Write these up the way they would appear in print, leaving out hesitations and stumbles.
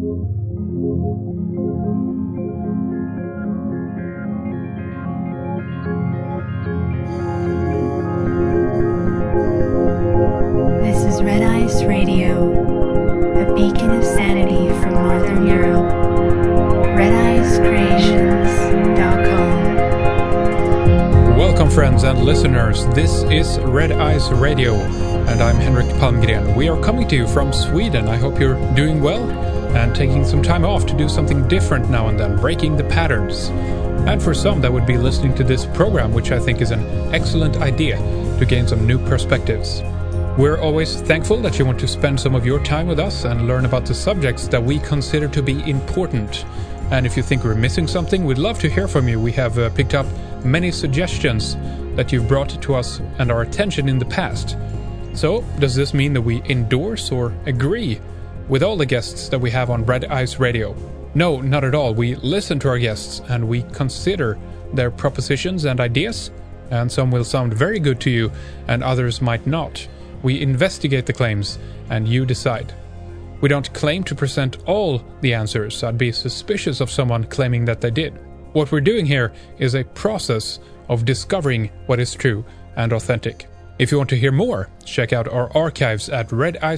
This is Red Ice Radio, a beacon of sanity from Northern Europe. RedIceCreations.com. Welcome, friends and listeners. This is Red Ice Radio, and I'm Henrik Palmgren. We are coming to you from Sweden. I hope you're doing well and taking some time off to do something different now and then, breaking the patterns. And for some, that would be listening to this program, which I think is an excellent idea to gain some new perspectives. We're always thankful that you want to spend some of your time with us and learn about the subjects that we consider to be important. And if you think we're missing something, we'd love to hear from you. We have picked up many suggestions that you've brought to us and our attention in the past. So, does this mean that we endorse or agree with all the guests that we have on Red Ice Radio? No, not at all. We listen to our guests and we consider their propositions and ideas, and some will sound very good to you and others might not. We investigate the claims, and you decide. We don't claim to present all the answers. I'd be suspicious of someone claiming that they did. What we're doing here is a process of discovering what is true and authentic. If you want to hear more, check out our archives at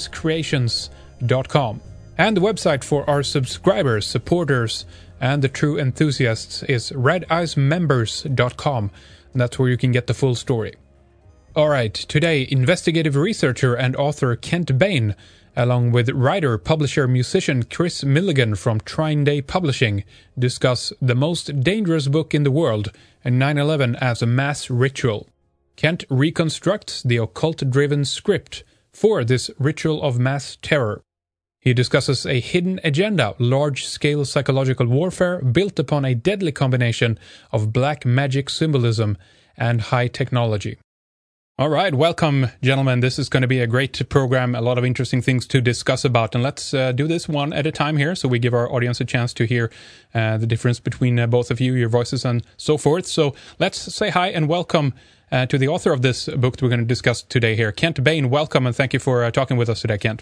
redicecreations.com. And the website for our subscribers, supporters, and the true enthusiasts is redicemembers.com. And that's where you can get the full story. Alright, today, investigative researcher and author Kent Bain, along with writer, publisher, musician Chris Milligan from Trine Day Publishing, discuss the most dangerous book in the world, and 9/11 as a mass ritual. Kent reconstructs the occult-driven script for this ritual of mass terror. He discusses a hidden agenda, large-scale psychological warfare built upon a deadly combination of black magic symbolism and high technology. All right, welcome, gentlemen. This is going to be a great program, a lot of interesting things to discuss about. And let's do this one at a time here, so we give our audience a chance to hear the difference between both of you, your voices, and so forth. So let's say hi and welcome to the author of this book that we're going to discuss today here. Kent Bain, welcome, and thank you for talking with us today, Kent.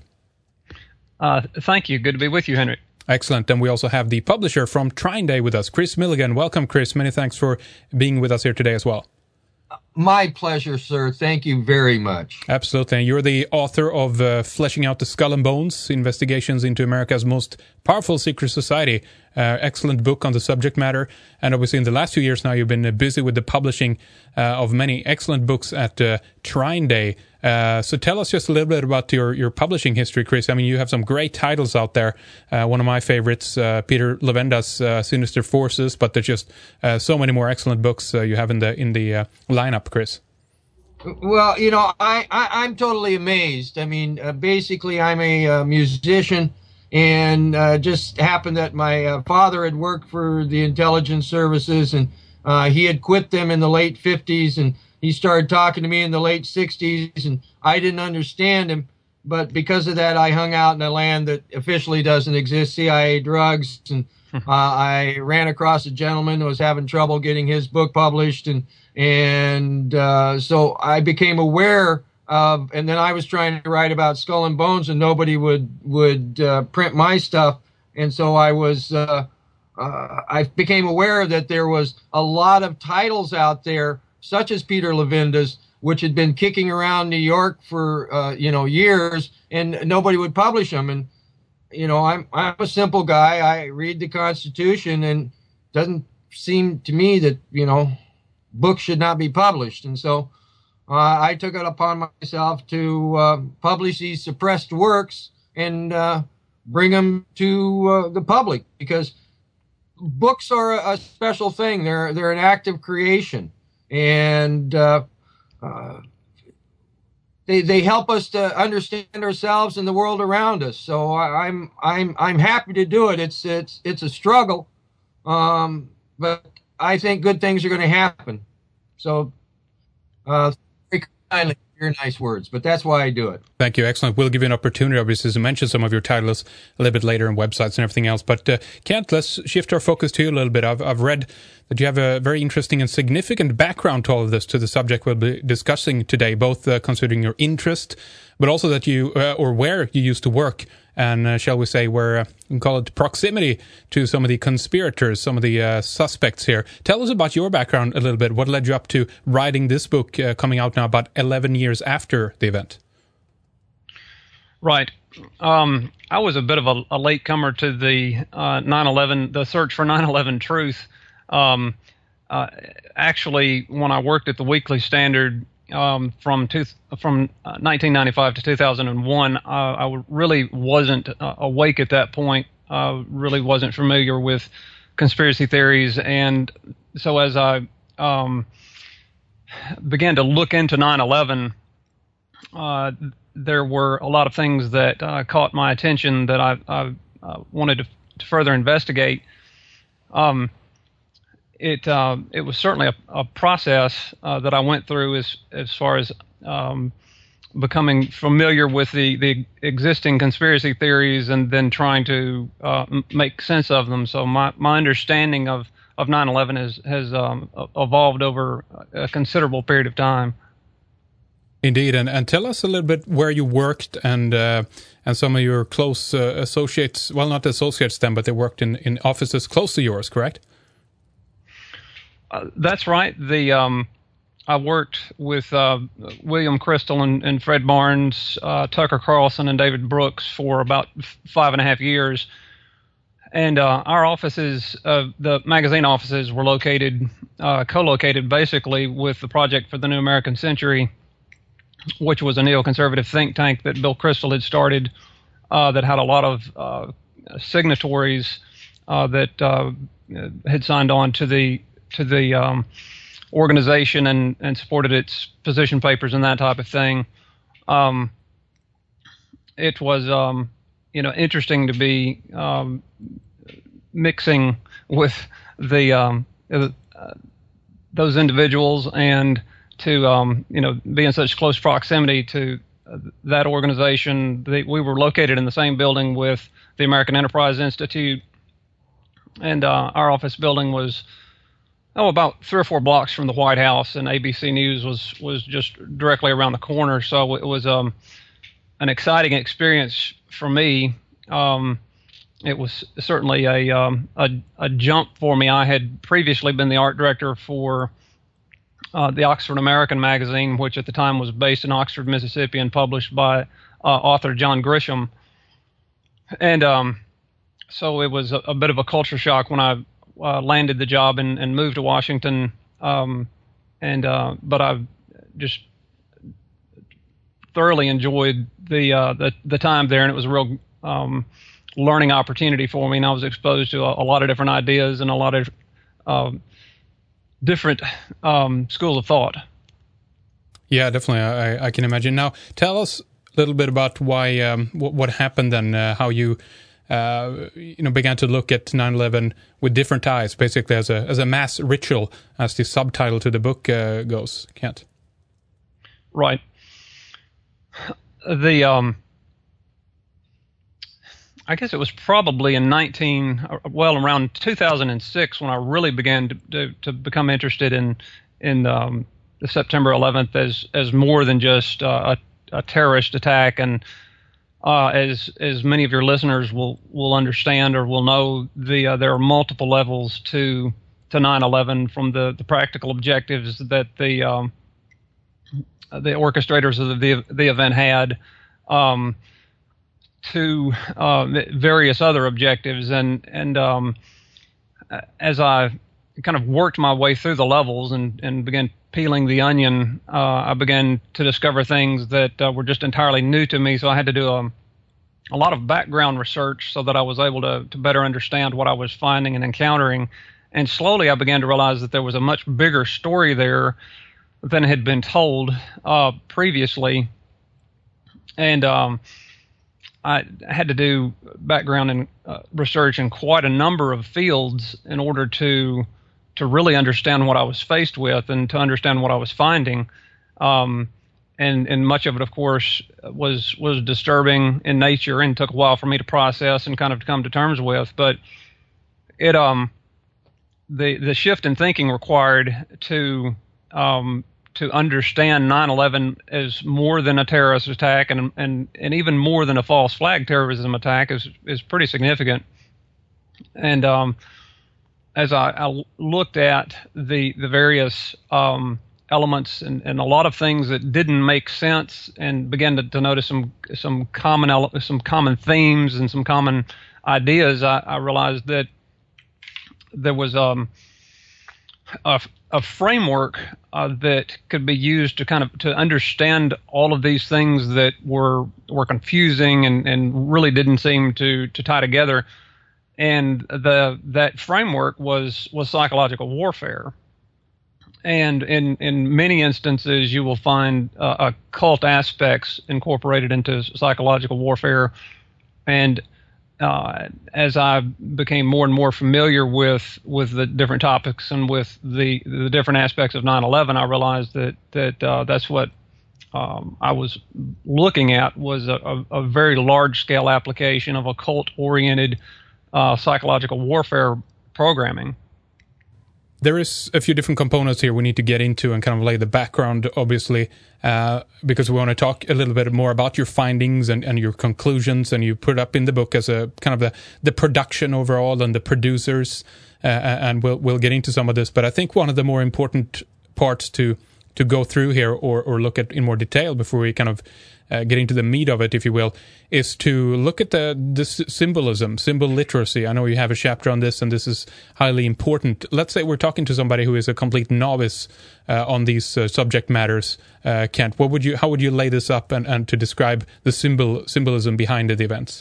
Thank you. Good to be with you, Henrik. Excellent. And we also have the publisher from Trine Day with us, Chris Milligan. Welcome, Chris. Many thanks for being with us here today as well. My pleasure, sir. Thank you very much. Absolutely. And you're the author of Fleshing Out the Skull and Bones, Investigations into America's Most Powerful Secret Society. Excellent book on the subject matter. And obviously in the last 2 years now, you've been busy with the publishing of many excellent books at Trine Day. So tell us just a little bit about your publishing history, Chris. I mean, you have some great titles out there. One of my favorites, Peter Levenda's Sinister Forces, but there's just so many more excellent books you have in the lineup, Chris. Well, you know, I'm totally amazed. I mean, basically, I'm a musician, and just happened that my father had worked for the intelligence services, and he had quit them in the late 50s, and he started talking to me in the late 60s, and I didn't understand him. But because of that, I hung out in a land that officially doesn't exist, CIA drugs. And I ran across a gentleman who was having trouble getting his book published. And so I became aware of, and then I was trying to write about Skull and Bones, and nobody would print my stuff. And so I became aware that there was a lot of titles out there, such as Peter Levenda's, which had been kicking around New York for years, and nobody would publish them. And I'm a simple guy. I read the Constitution, and it doesn't seem to me that books should not be published. And so I took it upon myself to publish these suppressed works and bring them to the public, because books are a special thing. They're an act of creation. And they help us to understand ourselves and the world around us. So I'm happy to do it. It's a struggle, but I think good things are going to happen. So very kindly for your nice words, but that's why I do it. Thank you. Excellent. We'll give you an opportunity, obviously, to mention some of your titles a little bit later and websites and everything else. But Kent, let's shift our focus to you a little bit. I've read that you have a very interesting and significant background to all of this, to the subject we'll be discussing today, both considering your interest, but also that you, or where you used to work and shall we say, we can call it proximity to some of the conspirators, some of the suspects here. Tell us about your background a little bit. What led you up to writing this book, coming out now about 11 years after the event? Right. I was a bit of a latecomer to the 9/11, the search for 9/11 truth. Actually, when I worked at the Weekly Standard from 1995 to 2001, I really wasn't awake at that point. Really wasn't familiar with conspiracy theories, and so as I began to look into 9/11, there were a lot of things that caught my attention that I wanted to further investigate. It was certainly a process that I went through as far as becoming familiar with the existing conspiracy theories and then trying to make sense of them. So my understanding of 9/11 has evolved over a considerable period of time. Indeed, and tell us a little bit where you worked and some of your close associates. Well, not associates then, but they worked in offices close to yours, correct? That's right. I worked with William Crystal and Fred Barnes, Tucker Carlson, and David Brooks for about 5.5 years. And our offices, the magazine offices, were co-located basically with the Project for the New American Century, which was a neoconservative think tank that Bill Crystal had started that had a lot of signatories that had signed on to the organization and supported its position papers and that type of thing. It was interesting to be mixing with those individuals and to be in such close proximity to that organization. We were located in the same building with the American Enterprise Institute, and our office building was about 3 or 4 blocks from the White House, and ABC News was just directly around the corner. So it was an exciting experience for me. It was certainly a jump for me. I had previously been the art director for the Oxford American magazine, which at the time was based in Oxford, Mississippi, and published by author John Grisham. And so it was a bit of a culture shock when I landed the job and moved to Washington. But I've just thoroughly enjoyed the time there, and it was a real learning opportunity for me. And I was exposed to a lot of different ideas and a lot of different schools of thought. Yeah, definitely. I can imagine. Now, tell us a little bit about why what happened and how you began to look at 9/11 with different eyes, basically as a mass ritual, as the subtitle to the book goes. Kent. Right. I guess it was probably around 2006 when I really began to become interested in the September 11th as more than just a terrorist attack. And as many of your listeners will understand or will know, there are multiple levels to 9/11, from the practical objectives that the orchestrators of the event had, to various other objectives, and as I kind of worked my way through the levels and began peeling the onion, I began to discover things that were just entirely new to me. So I had to do a lot of background research so that I was able to better understand what I was finding and encountering. And slowly I began to realize that there was a much bigger story there than had been told previously. And I had to do background and research in quite a number of fields in order to really understand what I was faced with and to understand what I was finding. And much of it, of course, was disturbing in nature and took a while for me to process and kind of to come to terms with. But the shift in thinking required to understand 9/11 as more than a terrorist attack and even more than a false flag terrorism attack is pretty significant. And as I looked at the various elements and a lot of things that didn't make sense, and began to notice some common themes and some common ideas, I realized that there was a framework that could be used to understand all of these things that were confusing and really didn't seem to tie together. And that framework was psychological warfare. And in many instances, you will find occult aspects incorporated into psychological warfare. And as I became more and more familiar with the different topics and with the different aspects of 9/11, I realized that that's what I was looking at, was a very large-scale application of occult-oriented psychological warfare programming. There is a few different components here we need to get into and kind of lay the background, obviously, because we want to talk a little bit more about your findings and your conclusions, and you put up in the book as a kind of the production overall and the producers, and we'll get into some of this. But I think one of the more important parts to go through here or look at in more detail before we kind of get into the meat of it, if you will, is to look at the symbolism, symbol literacy. I know you have a chapter on this, and this is highly important. Let's say we're talking to somebody who is a complete novice on these subject matters. Kent, how would you lay this up and to describe the symbolism behind the events?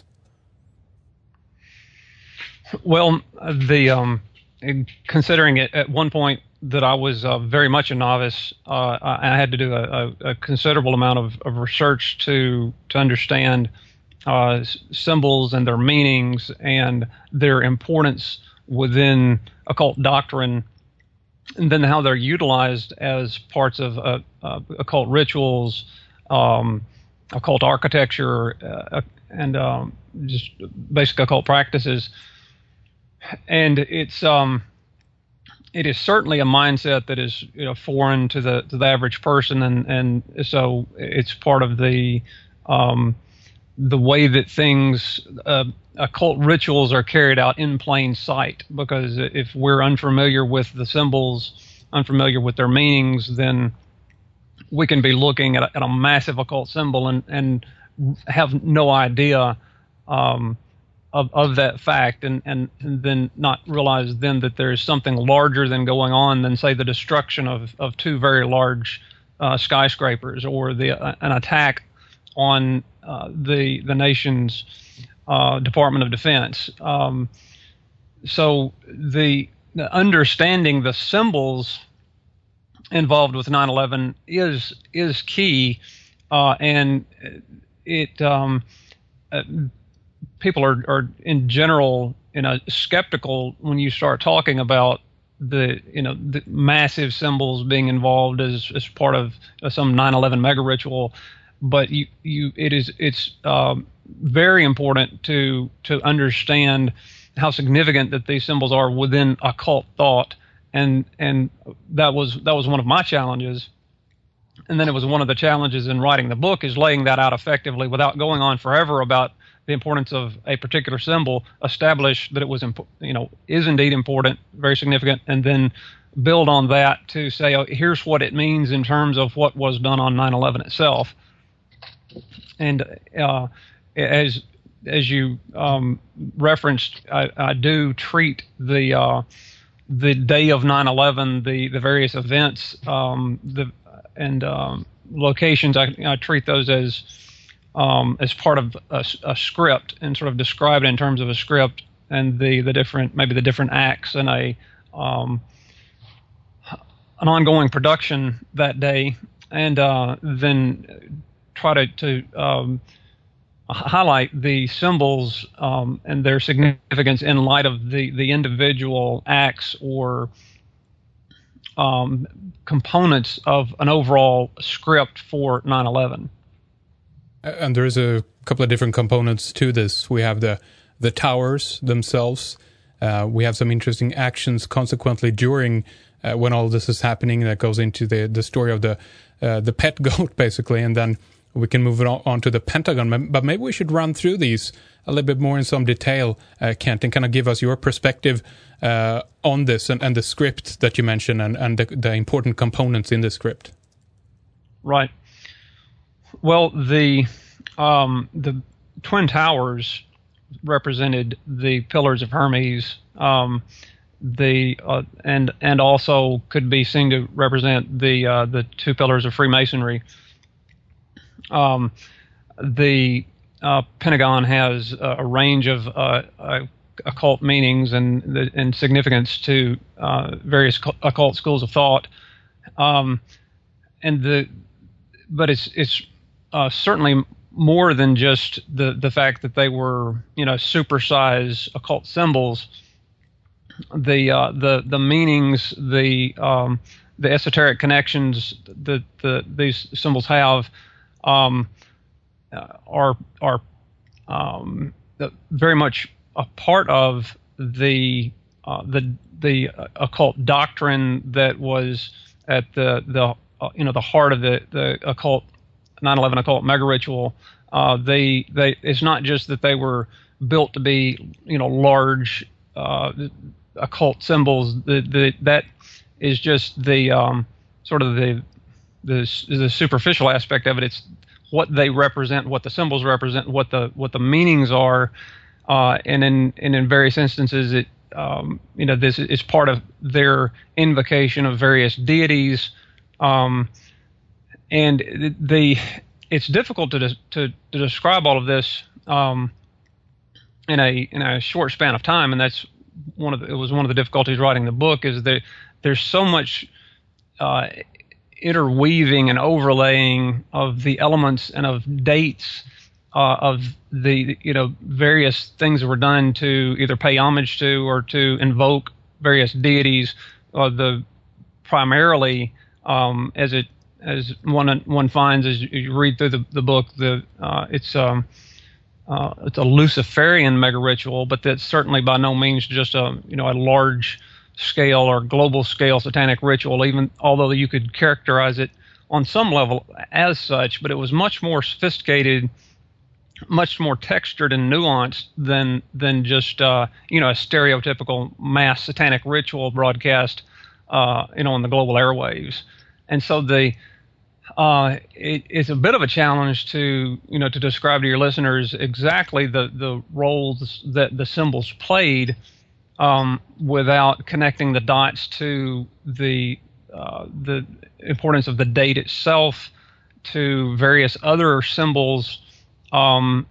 Well, considering it at one point that I was very much a novice, I had to do a considerable amount of research to understand symbols and their meanings and their importance within occult doctrine, and then how they're utilized as parts of occult rituals, occult architecture, and just basic occult practices. And it is certainly a mindset that is foreign to the average person, and so it's part of the way that things occult rituals are carried out in plain sight. Because if we're unfamiliar with the symbols, unfamiliar with their meanings, then we can be looking at a massive occult symbol and have no idea of that fact, and then not realize then that there's something larger than going on than, say, the destruction of two very large skyscrapers, or an attack on the nation's Department of Defense. So the understanding the symbols involved with 9/11 is key, and it people are in general skeptical when you start talking about the massive symbols being involved as part of some 9/11 mega ritual. But it's very important to understand how significant that these symbols are within occult thought, and that was one of my challenges. And then it was one of the challenges in writing the book, is laying that out effectively without going on forever about the importance of a particular symbol, establish that it was, is indeed important, very significant, and then build on that to say, oh, here's what it means in terms of what was done on 9/11 itself. And as you referenced, I do treat the day of 9/11, the various events, and locations. I treat those as part of a script, and sort of describe it in terms of a script and the different acts and an ongoing production that day, and then try to highlight the symbols and their significance in light of the individual acts or components of an overall script for 9/11. And there is a couple of different components to this. We have the towers themselves. We have some interesting actions consequently during when all this is happening. That goes into the story of the pet goat, basically, and then we can move it on to the Pentagon. But maybe we should run through these a little bit more in some detail, Kent, and kind of give us your perspective on this and the script that you mentioned and the important components in the script. Right. Well, the Twin Towers represented the Pillars of Hermes, and also could be seen to represent the two pillars of Freemasonry. The Pentagon has a range of occult meanings and significance to various occult schools of thought, but it's certainly more than just the fact that they were supersized occult symbols. The meanings, the esoteric connections that these symbols have are very much a part of the occult doctrine that was at the heart of the occult 9/11 occult mega ritual. It's not just that they were built to be large occult symbols. That is just the sort of the superficial aspect of it. It's what they represent, what the symbols represent, what the meanings are, and in various instances, it this is part of their invocation of various deities, and it's difficult to describe all of this in a short span of time, and that's it was one of the difficulties writing the book, is that there's so much interweaving and overlaying of the elements and of dates of the various things that were done to either pay homage to or to invoke various deities. Primarily, as one finds as you read through the book, it's a Luciferian mega ritual, but that's certainly by no means just a large scale or global scale satanic ritual, even although you could characterize it on some level as such. But it was much more sophisticated, much more textured and nuanced than just a stereotypical mass satanic ritual broadcast on the global airwaves. And so it's a bit of a challenge to describe to your listeners exactly the roles that the symbols played, without connecting the dots to the importance of the date itself, to various other symbols, and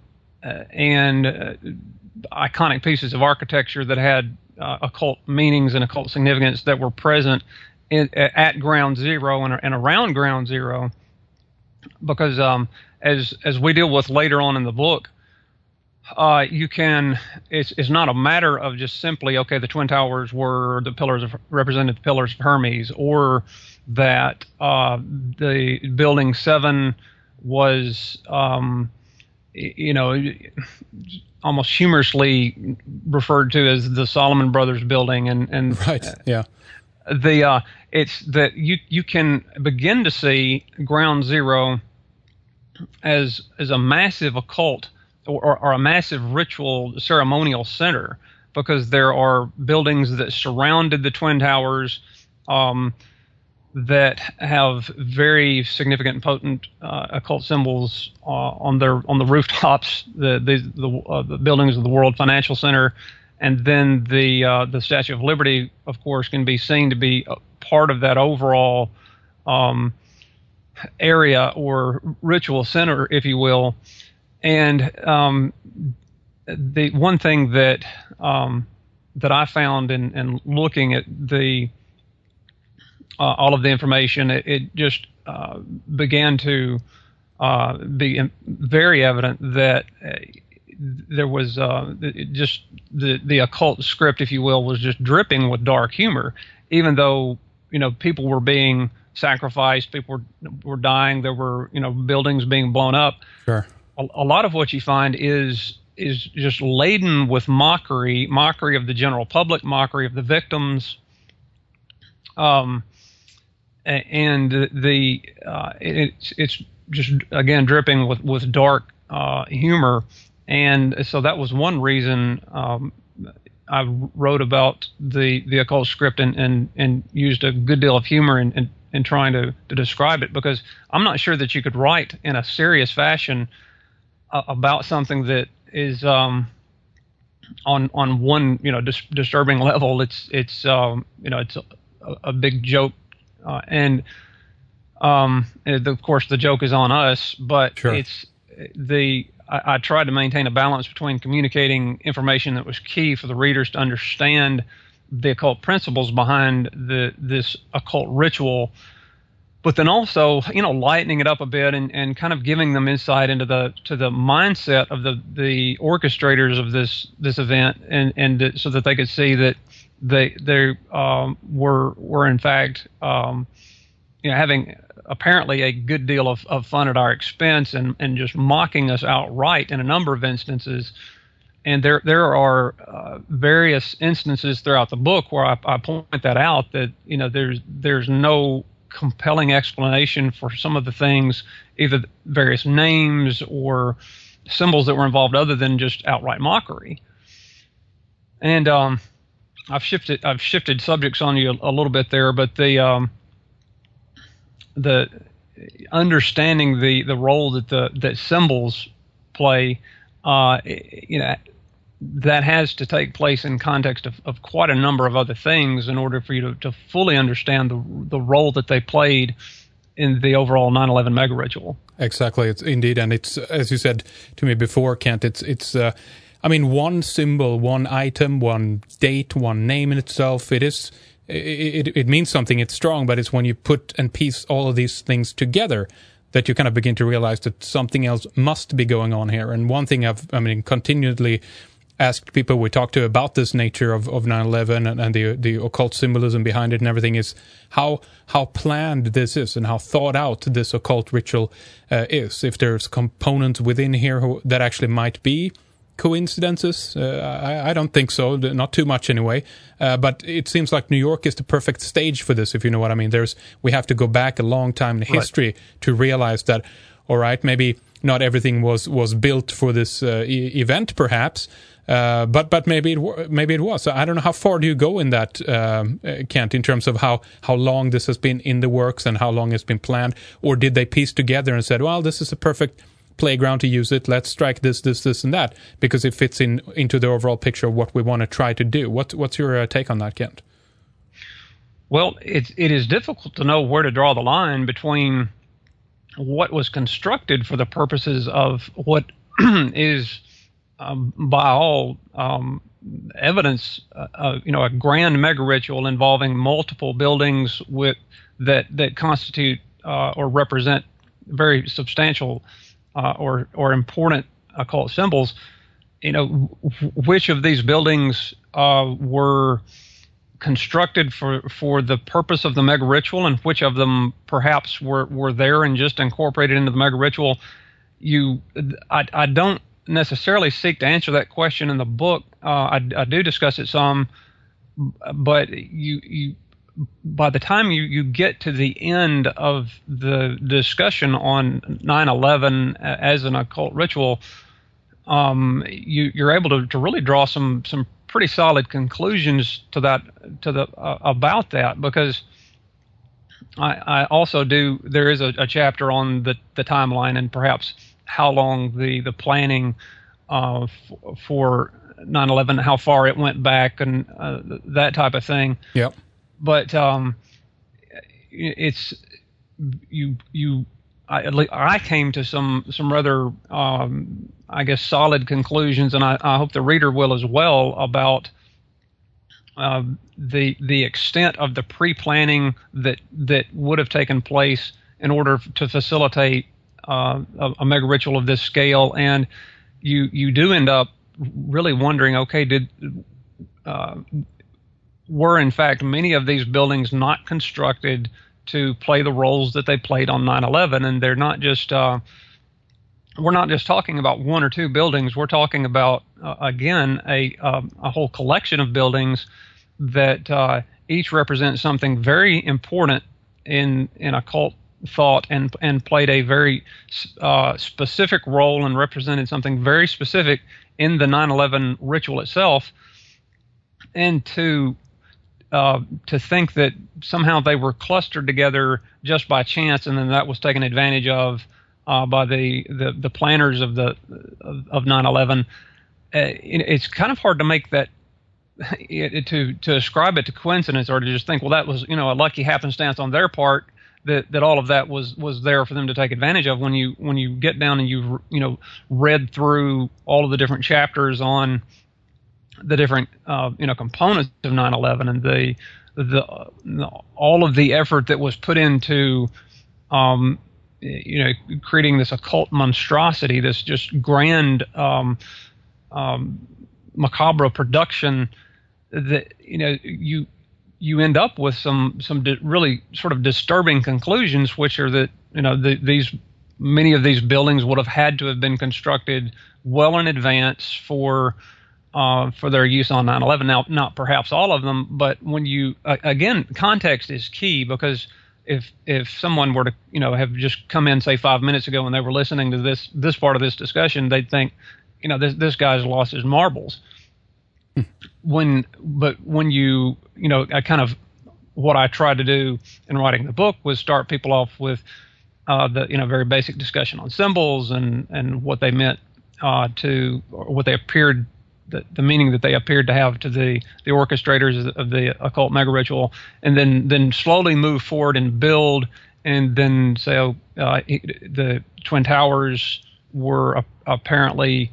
iconic pieces of architecture that had occult meanings and occult significance that were present at Ground Zero and around Ground Zero. Because as we deal with later on in the book, it's not a matter of just simply, okay, the Twin Towers were represented the Pillars of Hermes, or that the Building 7 was almost humorously referred to as the Solomon Brothers building, and right, yeah. It's that you can begin to see Ground Zero as a massive occult or a massive ritual ceremonial center, because there are buildings that surrounded the Twin Towers that have very significant and potent occult symbols on the rooftops, the buildings of the World Financial Center. And then the Statue of Liberty, of course, can be seen to be a part of that overall area or ritual center, if you will. And the one thing that I found in looking at all of the information, it just began to be very evident that there was just the occult script, if you will, was just dripping with dark humor. Even though people were being sacrificed, people were dying, there were buildings being blown up. Sure. A lot of what you find is just laden with mockery of the general public, mockery of the victims, and it's just again dripping with dark humor, and so that was one reason I wrote about the occult script and used a good deal of humor in trying to describe it, because I'm not sure that you could write in a serious fashion about something that is on one disturbing level. It's a big joke, and of course the joke is on us, but sure. I tried to maintain a balance between communicating information that was key for the readers to understand the occult principles behind this occult ritual, but then also, lightening it up a bit and kind of giving them insight into the mindset of the orchestrators of this event, and so that they could see that they were in fact having apparently a good deal of fun at our expense and just mocking us outright in a number of instances. And there are various instances throughout the book where I point that out, that there's no compelling explanation for some of the things, either various names or symbols that were involved, other than just outright mockery. And I've shifted subjects on you a little bit there, but the understanding the role that symbols play, that has to take place in context of quite a number of other things in order for you to fully understand the role that they played in the overall 9/11 mega ritual. Exactly, it's indeed, and it's, as you said to me before, Kent, it's one symbol, one item, one date, one name in itself, it means something, it's strong, but it's when you put and piece all of these things together that you kind of begin to realize that something else must be going on here. And one thing I've continually asked people we talk to about this nature of 9/11 and the occult symbolism behind it and everything is how planned this is and how thought out this occult ritual is. If there's components within here that actually might be coincidences, I don't think so, not too much anyway. But it seems like New York is the perfect stage for this, if you know what I mean. We have to go back a long time in history to realize that, all right, maybe not everything was built for this event, perhaps. But maybe it was. So I don't know, how far do you go in that, Kent, in terms of how long this has been in the works and how long it's been planned? Or did they piece together and said, well, this is a perfect playground to use it, let's strike this, and that, because it fits into the overall picture of what we want to try to do? What's your take on that, Kent? Well, it is difficult to know where to draw the line between what was constructed for the purposes of what is by all evidence, a grand mega ritual involving multiple buildings that constitute or represent very substantial or important occult symbols. Which of these buildings were constructed for the purpose of the mega ritual, and which of them perhaps were there and just incorporated into the mega ritual? I don't necessarily seek to answer that question in the book. I do discuss it some, but you by the time you get to the end of the discussion on 9/11 as an occult ritual, you're able to really draw some pretty solid conclusions about that, because I also do. There is a chapter on the timeline and perhaps how long the planning for 9/11, how far it went back, and that type of thing. Yep. But it's I came to some rather solid conclusions, and I hope the reader will as well, about the extent of the pre-planning that would have taken place in order to facilitate a mega ritual of this scale. And you do end up really wondering, okay, were in fact many of these buildings not constructed to play the roles that they played on 9/11? And they're not just we're not just talking about one or two buildings. We're talking about again a whole collection of buildings that each represent something very important in occult thought and played a very specific role and represented something very specific in the 9/11 ritual itself. And to think that somehow they were clustered together just by chance, and then that was taken advantage of by the planners of 9/11, it's kind of hard to make that to ascribe it to coincidence, or to just think, well, that was a lucky happenstance on their part that all of that was there for them to take advantage of. When you get down and you've read through all of the different chapters on the different components of 9/11 and the all of the effort that was put into creating this occult monstrosity, this just grand macabre production, that you end up with some really sort of disturbing conclusions, which are that many of these buildings would have had to have been constructed well in advance for their use on 9/11. Now, not perhaps all of them, but when you again, context is key, because if someone were to have just come in, say, 5 minutes ago, and they were listening to this part of this discussion, they'd think this guy's lost his marbles. But when I kind of, what I tried to do in writing the book was start people off with the very basic discussion on symbols and what they meant or what they appeared, the meaning that they appeared to have to the orchestrators of the occult mega ritual, and then slowly move forward and build, and then say the Twin Towers were apparently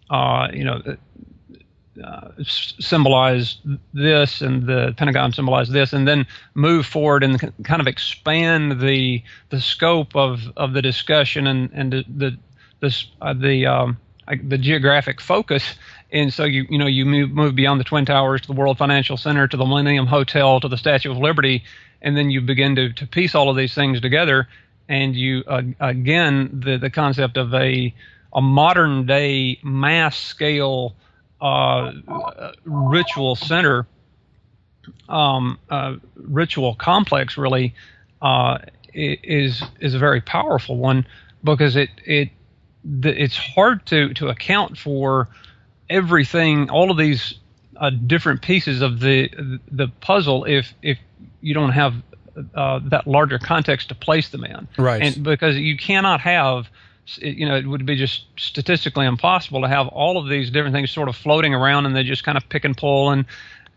symbolized this, and the Pentagon symbolized this, and then move forward and kind of expand the scope of the discussion and the geographic focus. And so you move beyond the Twin Towers to the World Financial Center, to the Millennium Hotel, to the Statue of Liberty, and then you begin to piece all of these things together, and you again the concept of a modern day mass scale ritual center, ritual complex, really is a very powerful one, because it's hard to account for everything, all of these different pieces of the puzzle if you don't have that larger context to place them in. Right. And because you cannot have, it would be just statistically impossible to have all of these different things sort of floating around, and they just kind of pick and pull, and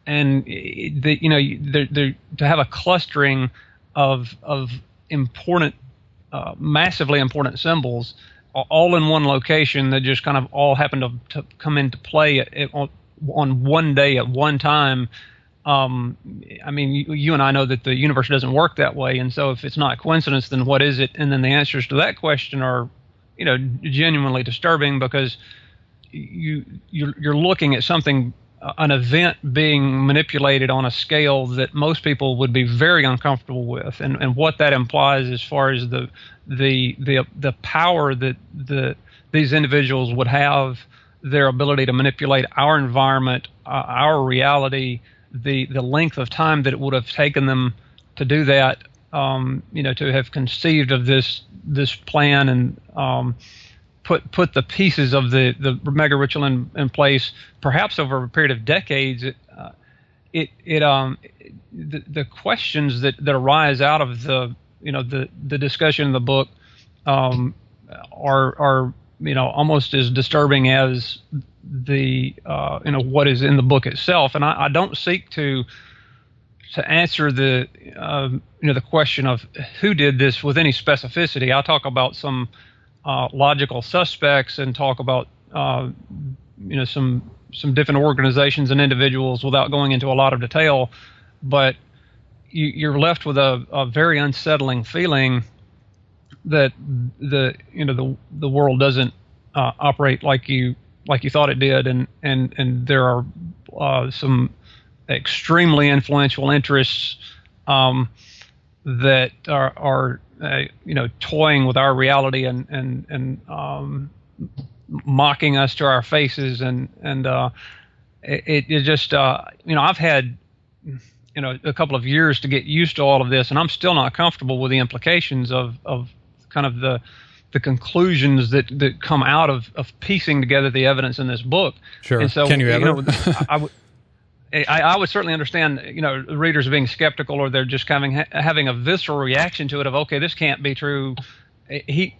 to have a clustering of important, massively important symbols all in one location that just kind of all happen to come into play on one day at one time. I mean, you and I know that the universe doesn't work that way, and so if it's not coincidence, then what is it? And then the answers to that question are, genuinely disturbing, because you're looking at something, an event being manipulated on a scale that most people would be very uncomfortable with, and what that implies as far as the power that these individuals would have, their ability to manipulate our environment, our reality, the length of time that it would have taken them to do that, to have conceived of this plan and put the pieces of the mega ritual in place, perhaps over a period of decades. The questions that arise out of the discussion in the book are almost as disturbing as the what is in the book itself. And I don't seek to answer the question of who did this with any specificity. I talk about some logical suspects and talk about some different organizations and individuals without going into a lot of detail, but you're left with a very unsettling feeling that the world doesn't operate like you thought it did, and there are some extremely influential interests that are toying with our reality and mocking us to our faces, and it just I've had a couple of years to get used to all of this, and I'm still not comfortable with the implications of kind of the conclusions that come out of piecing together the evidence in this book. Sure. And so, can you ever? I would certainly understand, readers being skeptical, or they're just having a visceral reaction to it of, okay, this can't be true. He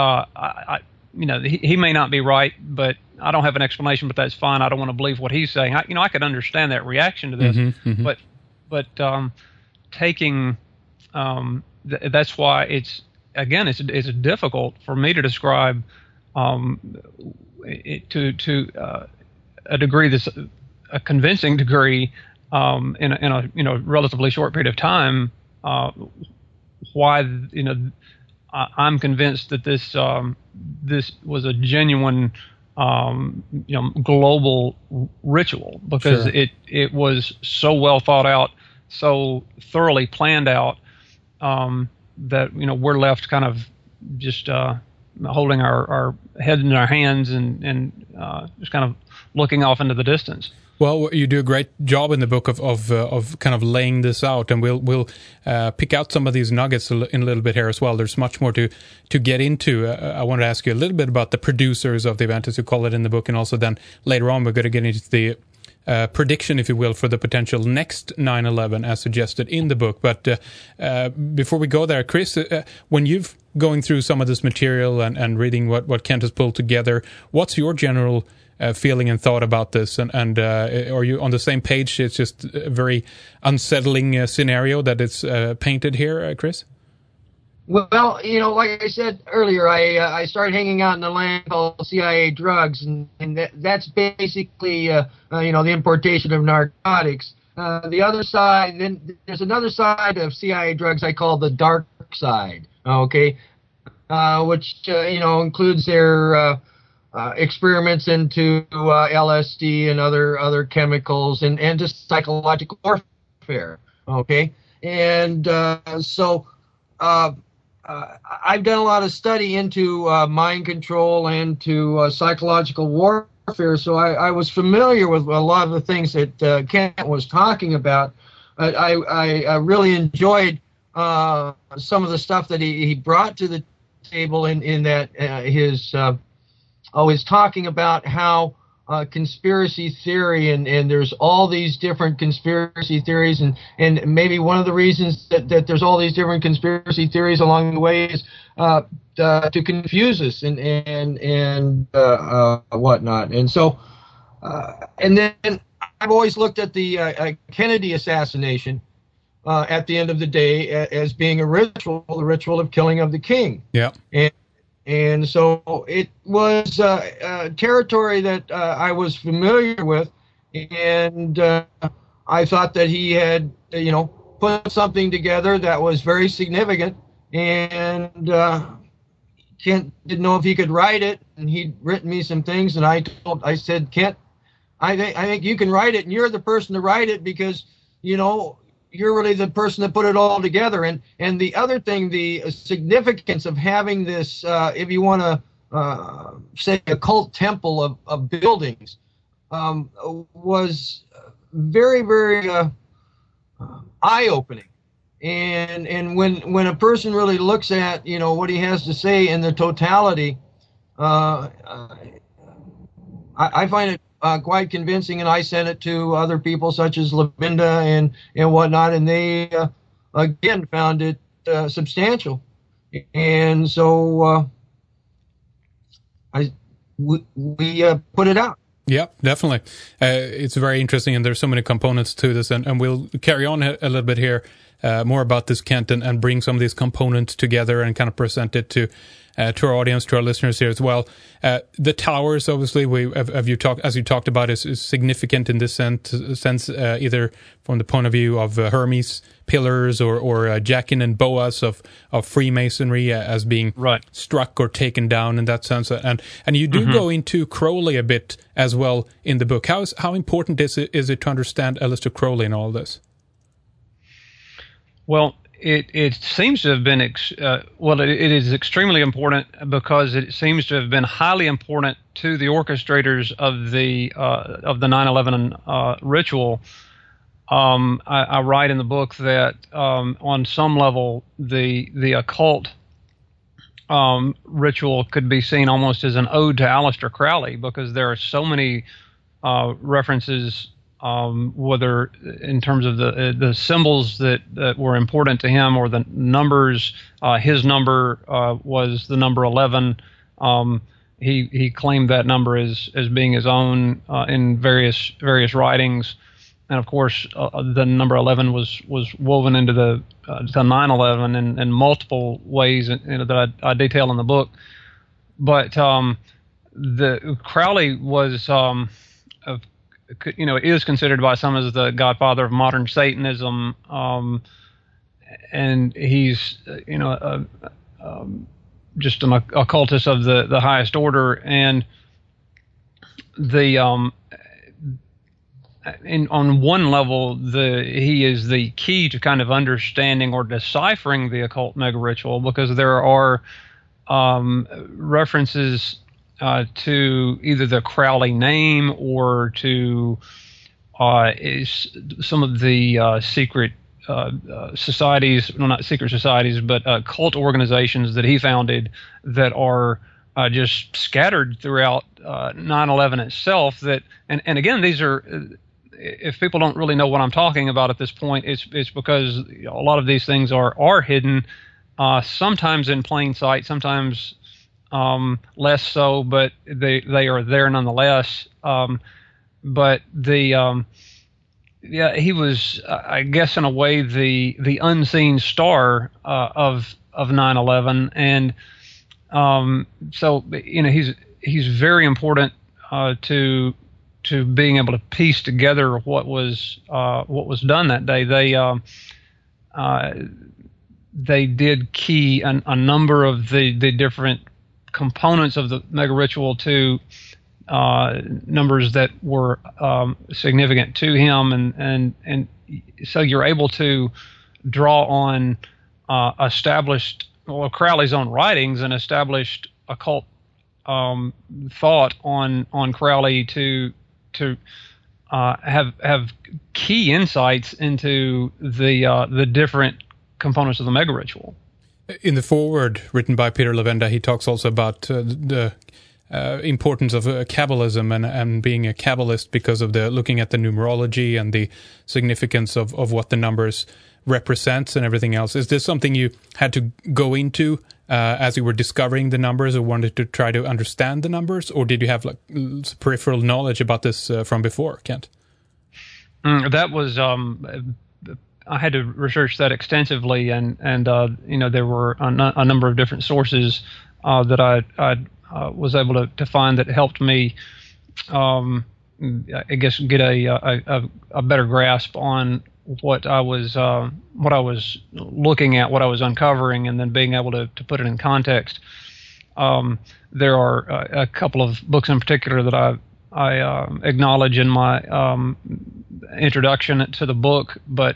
may not be right, but I don't have an explanation, but that's fine. I don't want to believe what he's saying. I could understand that reaction to this, but taking that's why it's difficult for me to describe it to a degree that's a convincing degree in a relatively short period of time. Why I'm convinced that this was a genuine global ritual, because Sure. it was so well thought out, so thoroughly planned out, that we're left kind of just holding our head in our hands and just kind of looking off into the distance. Well, you do a great job in the book of kind of laying this out, and we'll pick out some of these nuggets in a little bit here as well. There's much more to get into. I want to ask you a little bit about the producers of the event, as you call it in the book, and also then later on we're going to get into the prediction, if you will, for the potential next 9/11 as suggested in the book. But before we go there, Chris, when you've going through some of this material and reading what Kent has pulled together, what's your general feeling and thought about this, and are you on the same page? It's just a very unsettling scenario that it's painted here, Chris? Well, like I said earlier, I started hanging out in a land called CIA Drugs, and that's basically the importation of narcotics. The other side, then there's another side of CIA Drugs I call the dark side. Okay, which includes their experiments into LSD and other chemicals and just psychological warfare. Okay, and so I've done a lot of study into mind control and to psychological warfare, so I was familiar with a lot of the things that Kent was talking about. I really enjoyed some of the stuff that he brought to the table in that his always talking about how conspiracy theory and there's all these different conspiracy theories and maybe one of the reasons that there's all these different conspiracy theories along the way is to confuse us and whatnot. And so and then I've always looked at the Kennedy assassination at the end of the day as being a ritual, the ritual of killing of the king. Yeah. And so it was territory that I was familiar with, and I thought that he had, put something together that was very significant, and Kent didn't know if he could write it, and he'd written me some things, and I said, Kent, I think you can write it, and you're the person to write it because, you're really the person that put it all together. And the other thing, the significance of having this, if you want to say a cult temple of buildings, was very, very eye-opening. And when a person really looks at, what he has to say in the totality, I find it quite convincing, and I sent it to other people such as Lavinda and whatnot, and they again found it substantial, and so we put it out. Yeah, definitely. It's very interesting, and there's so many components to this, and we'll carry on a little bit here more about this, Kent, and bring some of these components together and kind of present it to our audience, to our listeners here as well. The towers, obviously, as you talked about, is significant in this sense, either from the point of view of Hermes pillars or Jachin and Boaz of Freemasonry as being struck or taken down in that sense. And you do go into Crowley a bit as well in the book. How important is it to understand Aleister Crowley in all this? Well, it seems to have been it is extremely important because it seems to have been highly important to the orchestrators of the 9/11 ritual, I write in the book that on some level the occult ritual could be seen almost as an ode to Aleister Crowley, because there are so many references, whether in terms of the symbols that were important to him or the numbers. His number was the number 11. He claimed that number as being his own in various writings. And of course, the number 11 was woven into the 9/11 in multiple ways, that I detail in the book. But the Crowley was, is considered by some as the godfather of modern Satanism, and he's just an occultist of the highest order, and the on one level, he is the key to kind of understanding or deciphering the occult mega ritual, because there are references to either the Crowley name or to some of the secret societies, well, not secret societies, but cult organizations that he founded that are just scattered throughout 9/11 itself. And again, these are, if people don't really know what I'm talking about at this point, it's because a lot of these things are hidden, sometimes in plain sight, sometimes less so, but they are there nonetheless. But he was, I guess, in a way, the unseen star of 9/11, and so he's very important to being able to piece together what was done that day. They did key a number of the different components of the mega ritual to numbers that were significant to him, and so you're able to draw on Crowley's own writings and established occult thought on Crowley to have key insights into the different components of the mega ritual. In the foreword written by Peter Levenda, he talks also about the importance of Kabbalism and being a Kabbalist because of looking at the numerology and the significance of what the numbers represents and everything else. Is this something you had to go into as you were discovering the numbers, or wanted to try to understand the numbers, or did you have peripheral knowledge about this from before, Kent? That was I had to research that extensively, and there were a number of different sources that I was able to find that helped me, I guess, get a better grasp on what I was looking at, what I was uncovering, and then being able to put it in context. There are a couple of books in particular that I acknowledge in my introduction to the book, but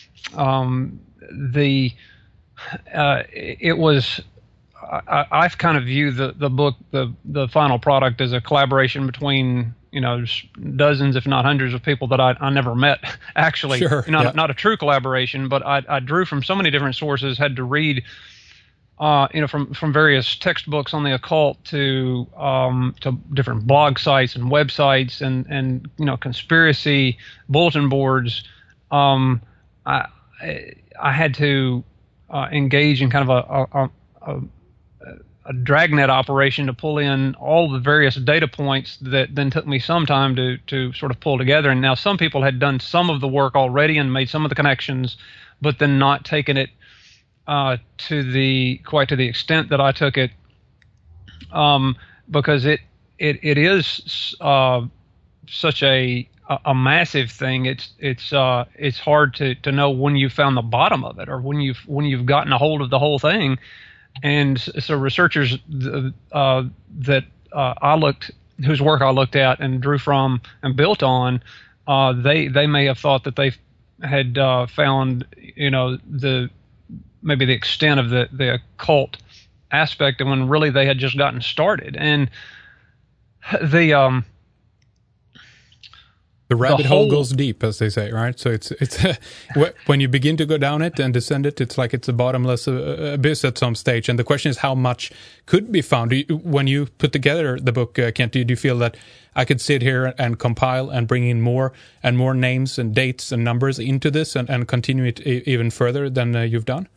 it was. I've kind of view the book, the final product, as a collaboration between dozens, if not hundreds, of people that I never met. Actually, sure, not a true collaboration, but I drew from so many different sources. Had to read, from various textbooks on the occult to different blog sites and websites and conspiracy bulletin boards. I had to engage in kind of a dragnet operation to pull in all the various data points that then took me some time to sort of pull together. And now some people had done some of the work already and made some of the connections, but then not taken it quite to the extent that I took it, because it is such a massive thing. It's hard to know when you found the bottom of it, or when you've gotten a hold of the whole thing. And so researchers that whose work I looked at and drew from and built on, they may have thought that they had found maybe the extent of the occult aspect, and when really they had just gotten started. And The rabbit hole goes deep, as they say, right? So it's when you begin to go down it and descend it, it's like it's a bottomless abyss at some stage. And the question is, how much could be found? When you put together the book, Kent, do you feel that I could sit here and compile and bring in more and more names and dates and numbers into this and continue it even further than you've done?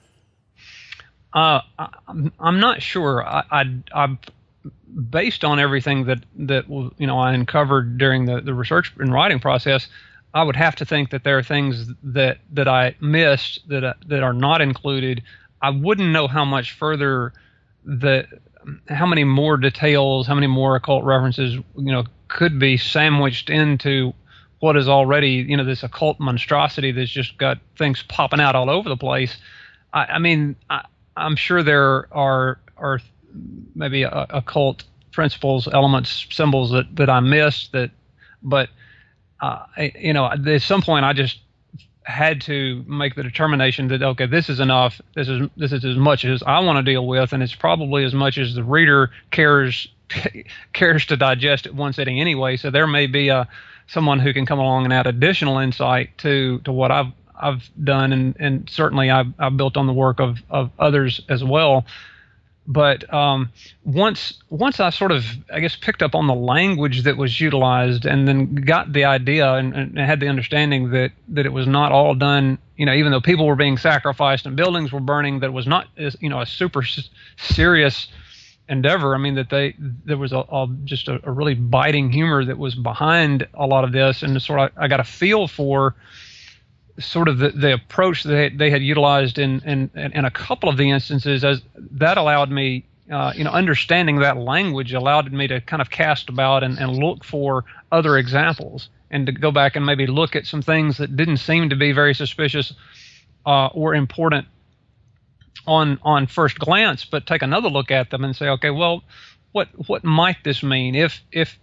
I'm not sure. I'm based on everything that I uncovered during the research and writing process. I would have to think that there are things that I missed that are not included. I wouldn't know how much further how many more details, how many more occult references, could be sandwiched into what is already, this occult monstrosity that's just got things popping out all over the place. I'm sure there are maybe occult principles, elements, symbols that I missed. But at some point I just had to make the determination that okay, this is enough. This is as much as I want to deal with, and it's probably as much as the reader cares to digest at one sitting anyway. So there may be someone who can come along and add additional insight to what I've done, and certainly I've built on the work of others as well. But once I sort of, I guess, picked up on the language that was utilized, and then got the idea and had the understanding that it was not all done, even though people were being sacrificed and buildings were burning, that it was not, a super serious endeavor. I mean, that there was just a really biting humor that was behind a lot of this, and I got a feel for sort of the approach that they had utilized in a couple of the instances, as that allowed me, understanding that language allowed me to kind of cast about and look for other examples, and to go back and maybe look at some things that didn't seem to be very suspicious or important on first glance, but take another look at them and say, okay, well, what might this mean if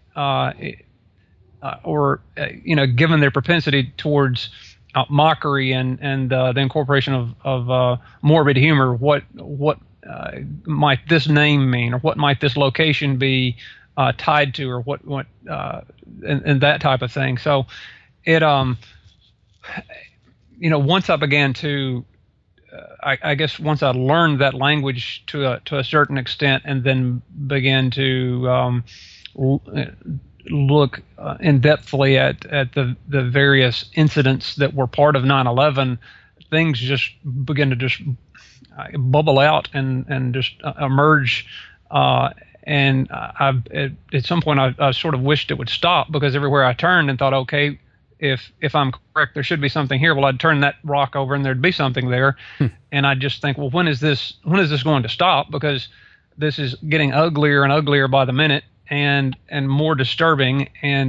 given their propensity towards mockery and the incorporation of morbid humor, what might this name mean, or what might this location be tied to, or what and that type of thing. So it once I began to I guess once I learned that language to a certain extent, and then began to look in depthly at the various incidents that were part of 9/11, things just begin to just bubble out and just emerge. And at some point I sort of wished it would stop, because everywhere I turned and thought, okay, if I'm correct, there should be something here. Well, I'd turn that rock over and there'd be something there. And I just think, well, when is this going to stop? Because this is getting uglier and uglier by the minute, and more disturbing, and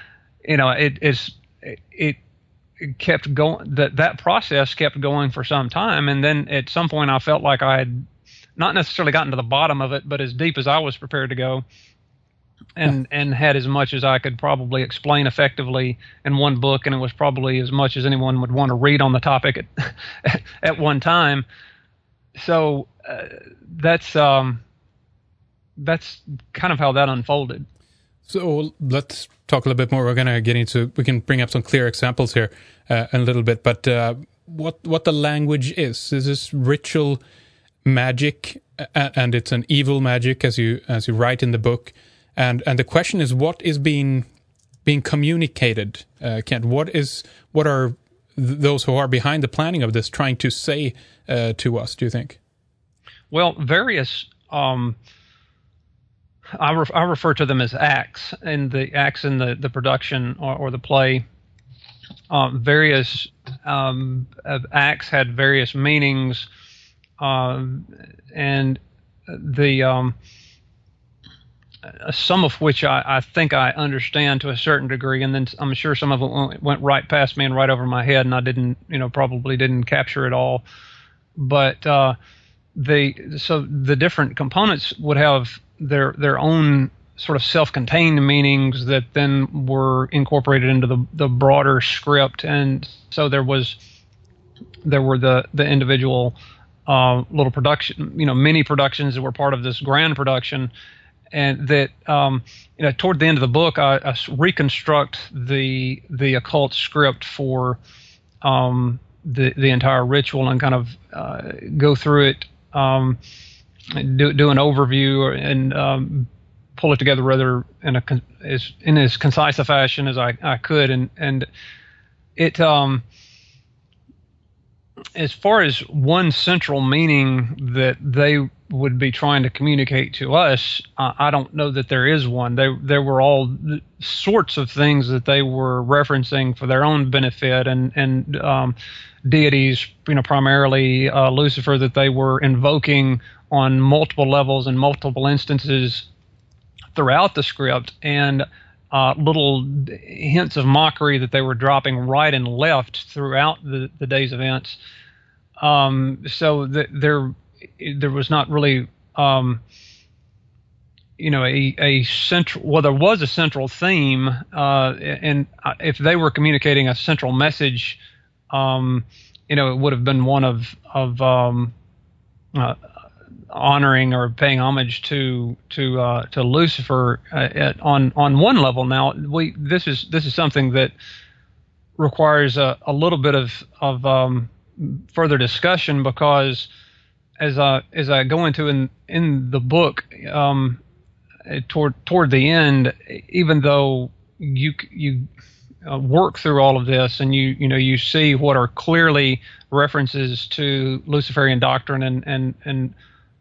it kept going. That process kept going for some time, and then at some point I felt like I had not necessarily gotten to the bottom of it, but as deep as I was prepared to go, and had as much as I could probably explain effectively in one book, and it was probably as much as anyone would want to read on the topic at one time. So that's kind of how that unfolded. So let's talk a little bit more. We're going to get into, we can bring up some clear examples here in a little bit, but what the language is this ritual magic, and it's an evil magic, as you write in the book. And the question is, what is being communicated, Kent? What are those who are behind the planning of this trying to say to us, do you think? Well, various... I refer to them as acts, and the acts in the production or the play. Various acts had various meanings, and the some of which I think I understand to a certain degree, and then I'm sure some of it went right past me and right over my head, and I probably didn't capture it all. But the different components would have their own sort of self-contained meanings that then were incorporated into the broader script, and so there were the individual little production, mini productions that were part of this grand production, and that toward the end of the book, I reconstruct the occult script for the entire ritual and kind of go through it, do an overview and pull it together rather in as concise a fashion as I could, and it as far as one central meaning that they would be trying to communicate to us, I don't know that there is one. There were all sorts of things that they were referencing for their own benefit, and deities, primarily Lucifer, that they were invoking on multiple levels and multiple instances throughout the script, and little hints of mockery that they were dropping right and left throughout the day's events. So there was not really, a central. Well, there was a central theme, and if they were communicating a central message, it would have been one of honoring or paying homage to Lucifer on one level. Now this is something that requires a little bit of further discussion, because as I go into in the book, toward the end, even though you work through all of this and you see what are clearly references to Luciferian doctrine and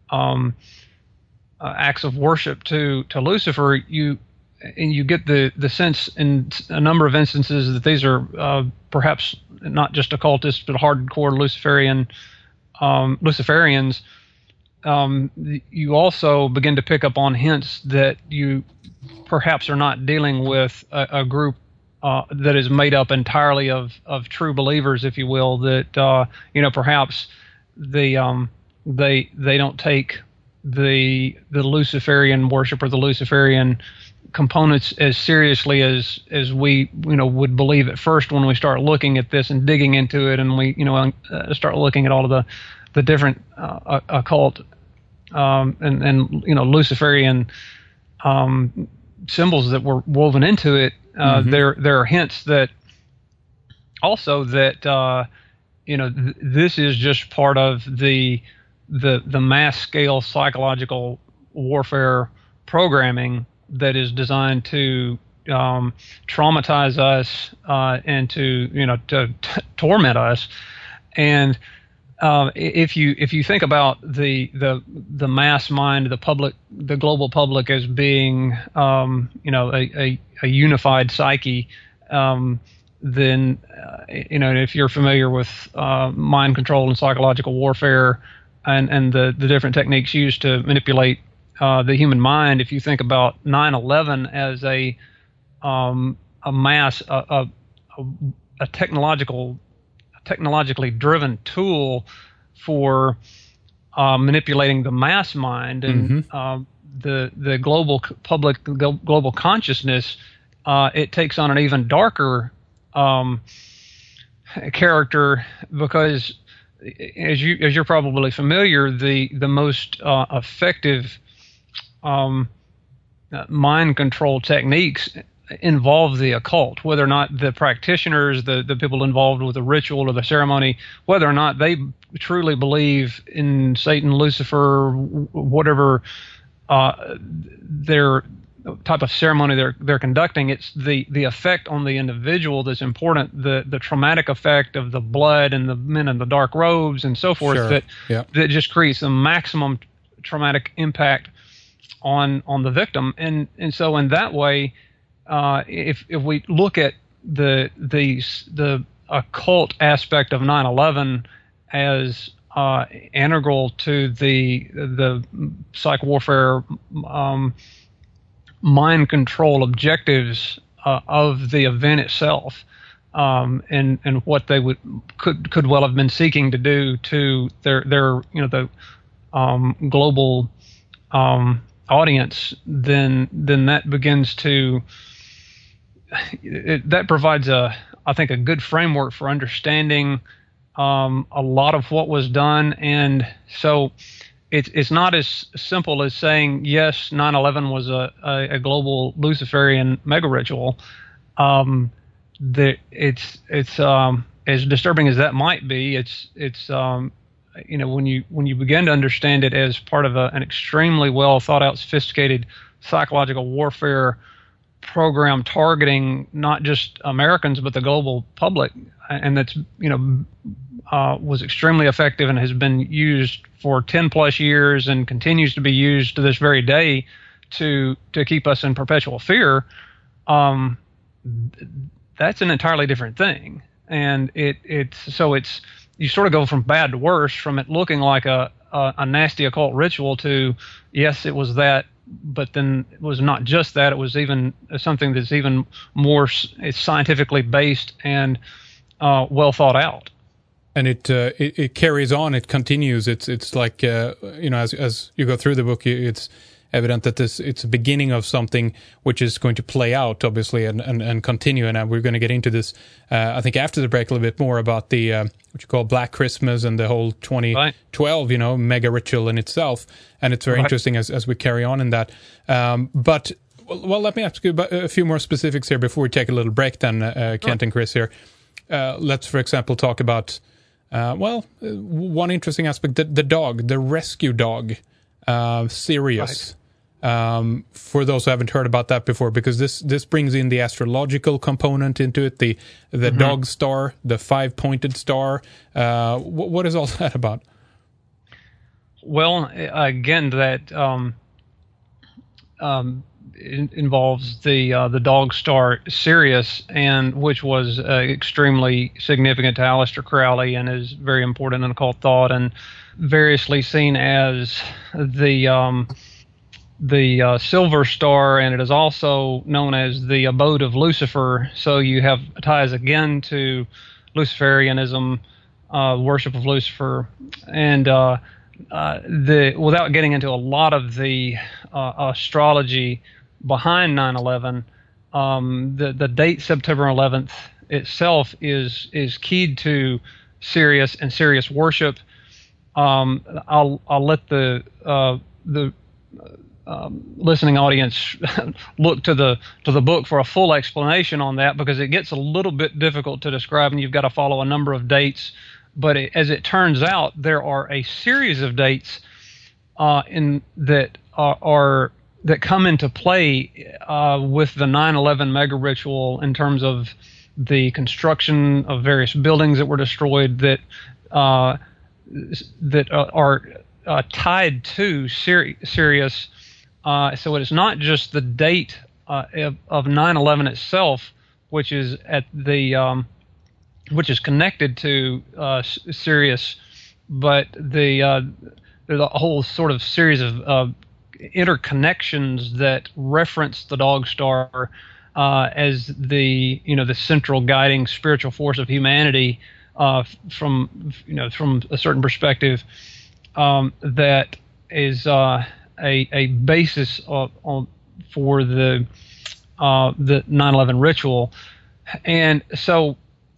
acts of worship to Lucifer, you get the sense in a number of instances that these are perhaps not just occultists but hardcore Luciferians. You also begin to pick up on hints that you perhaps are not dealing with a group that is made up entirely of true believers, if you will. That perhaps they don't take the Luciferian worship or the Luciferian components as seriously as we would believe at first when we start looking at this and digging into it, and we start looking at all of the different occult and Luciferian symbols that were woven into it. There are hints that also that this is just part of the mass scale psychological warfare programming that is designed to traumatize us and to torment us. And if you think about the mass mind, the global public as being a unified psyche, then if you're familiar with mind control and psychological warfare and the different techniques used to manipulate the human mind, if you think about 9/11 as a technologically driven tool for manipulating the mass mind and the global public, global consciousness, it takes on an even darker character, because as you're probably familiar, the most effective mind control techniques involve the occult, whether or not the practitioners, the people involved with the ritual or the ceremony, whether or not they truly believe in Satan, Lucifer, whatever their type of ceremony they're conducting. It's the effect on the individual that's important, the traumatic effect of the blood and the men in the dark robes and so forth. Sure. That just creates the maximum traumatic impact on the victim. And so in that way, if we look at the occult aspect of 9/11 as integral to the psych warfare mind control objectives of the event itself, and what they could well have been seeking to do to their the global audience, then that begins to that provides I think a good framework for understanding a lot of what was done. And so it's not as simple as saying yes, 9/11 was a global Luciferian mega ritual. It's as disturbing as that might be. It's when you begin to understand it as part of an extremely well thought out, sophisticated psychological warfare program targeting not just Americans but the global public, and that's was extremely effective and has been used for 10 plus years and continues to be used to this very day to keep us in perpetual fear. That's an entirely different thing, and it's you sort of go from bad to worse, from it looking like a nasty occult ritual to yes, it was that. But then it was not just that; it was even something that's even more scientifically based and well thought out. And it carries on; it continues. It's like as you go through the book, it's evident that it's a beginning of something which is going to play out, obviously, and continue. And we're going to get into this, I think, after the break a little bit more about the what you call Black Christmas and the whole 2012, mega ritual in itself. And it's very interesting as we carry on in that. But let me ask you about a few more specifics here before we take a little break. Then Kent and Chris here. Let's, for example, talk about one interesting aspect: the dog, the rescue dog, Sirius. For those who haven't heard about that before, because this brings in the astrological component into it, the dog star, the 5-pointed star. What is all that about? Well, again, that involves the dog star Sirius, and which was extremely significant to Aleister Crowley and is very important in occult thought, and variously seen as the silver star, and it is also known as the abode of Lucifer. So you have ties again to Luciferianism, worship of Lucifer, and without getting into a lot of the astrology behind 9/11, the date September 11th itself is keyed to Sirius and Sirius worship. I'll let the listening audience look to the book for a full explanation on that, because it gets a little bit difficult to describe, and you've got to follow a number of dates. But as it turns out, there are a series of dates that come into play with the 9/11 mega ritual in terms of the construction of various buildings that were destroyed that are tied to Sirius. So it is not just the date of 9/11 itself, which is which is connected to Sirius, but there's a whole sort of series of interconnections that reference the dog star as the central guiding spiritual force of humanity from a certain perspective, that is a basis for the 9/11 ritual. And so